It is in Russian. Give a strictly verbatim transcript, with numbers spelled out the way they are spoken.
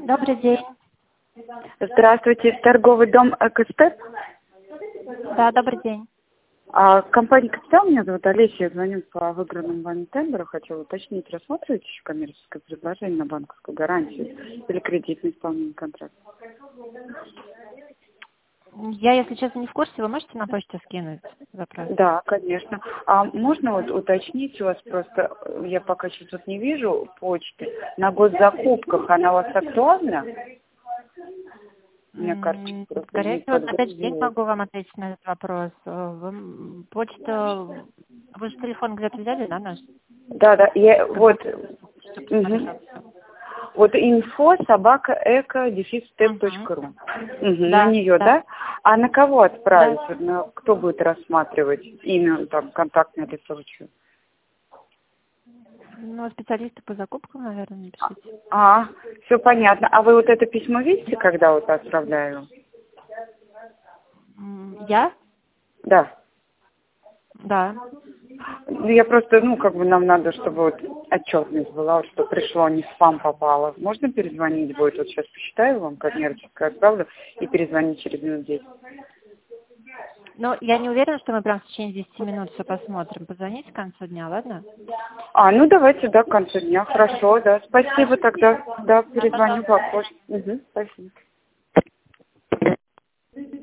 Добрый день. Здравствуйте, торговый дом «Экостеп». Да, добрый день. А, компания «Капитал», меня зовут Олеся, я звоню по выигранному вами тендеру. Хотела уточнить, рассматриваете еще коммерческое предложение на банковскую гарантию или кредитное исполнение контракта? Я, если честно, не в курсе. Вы можете на почту скинуть запрос? Да, конечно. А можно вот уточнить у вас просто, я пока сейчас тут не вижу почты, на госзакупках она у вас актуальна? У меня карточка просто Скорее есть всего, на следующий день подгрузилась. могу вам ответить на этот вопрос. Вы м, почту... Вы же телефон где-то взяли, да, наш? Да, да, я вот, Чтобы мгм. посмотреть всё. Вот инфо собака эко дефис степ Мгм. точка ру. Угу, на Да, нее, да, да? А на кого да. отправить? Вот на кто будет рассматривать имя, там, контактное лицо? Что? Ну, специалисты по закупкам, наверное, напишите. А, все понятно. А вы вот это письмо видите, когда вот отправляю? М, Я? Да. Да. Ну, я просто, ну, как бы нам надо, чтобы вот отчетность была, вот, что пришло, не в спам попало. Можно перезвонить будет? Вот сейчас посчитаю вам коммерческое, отправлю и перезвонить через минут десять. Ну, я не уверена, что мы прям в течение десяти минут все посмотрим. Позвоните к концу дня, ладно? А, ну давайте, да, к концу дня. Хорошо, да. Спасибо тогда. Да, Да, перезвоню пожалуйста. по почте. Угу, спасибо.